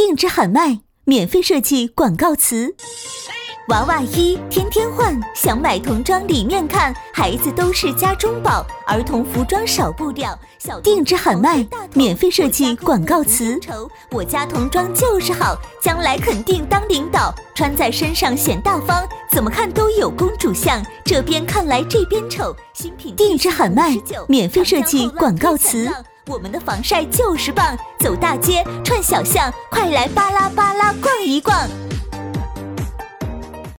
定制喊卖，免费设计广告词。娃娃衣天天换，想买童装里面看，孩子都是家中宝，儿童服装少布料。定制喊卖，免费设计广告词。我家童装就是好，将来肯定当领导，穿在身上显大方，怎么看都有公主相，这边看来这边丑。新品定制喊卖，免费设计广告词。我们的防晒就是棒，走大街串小巷，快来巴拉巴拉逛一逛。